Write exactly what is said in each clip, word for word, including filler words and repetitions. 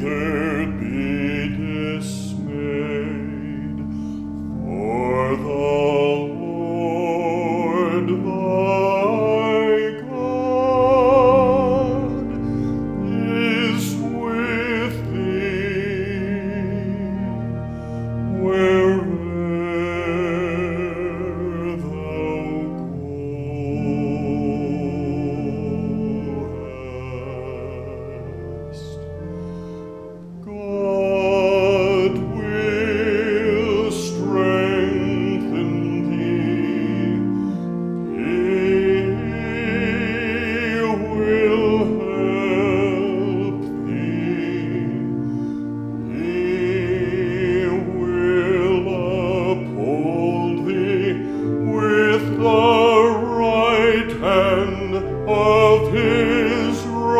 neither be dismayed, for the Lord thy God is with thee wherever thou goest. God will strengthen thee. He will help thee. He will uphold thee with the right hand of his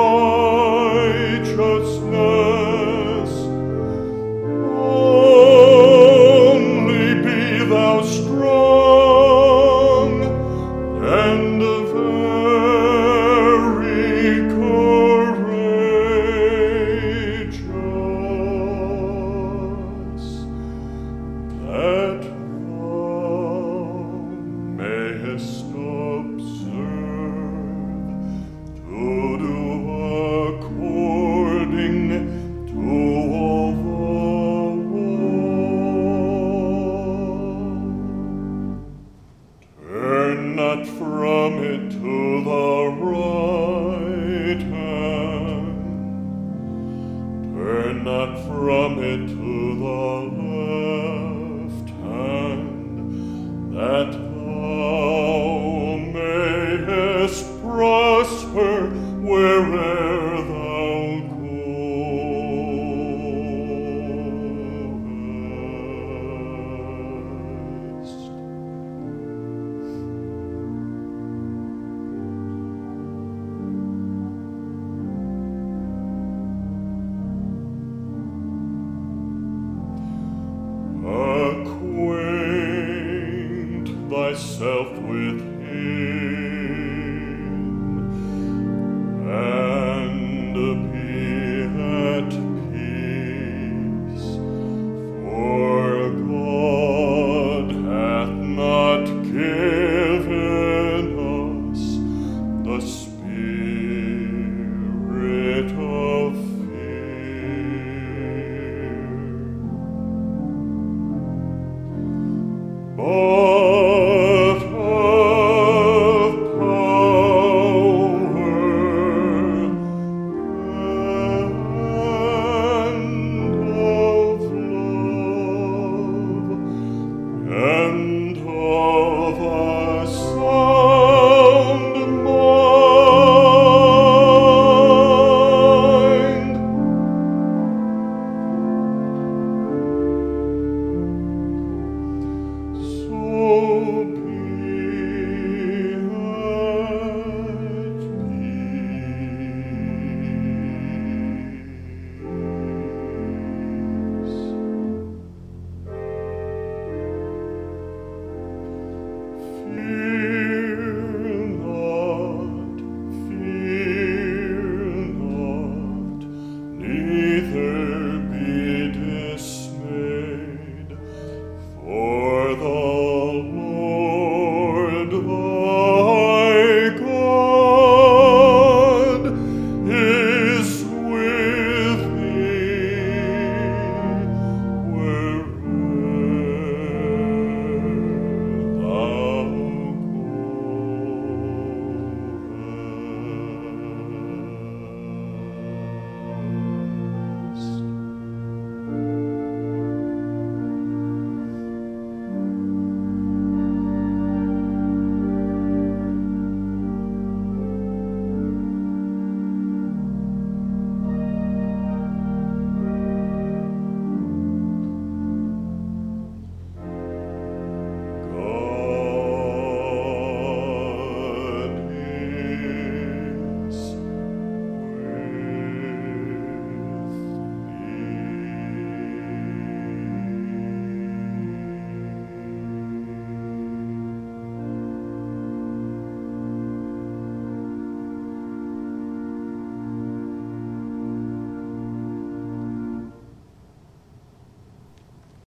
righteousness. Only be thou strong and very courageous, that thou mayest observe to do according to all the law. Turn not from it to the right hand, turn not from it to the left hand, that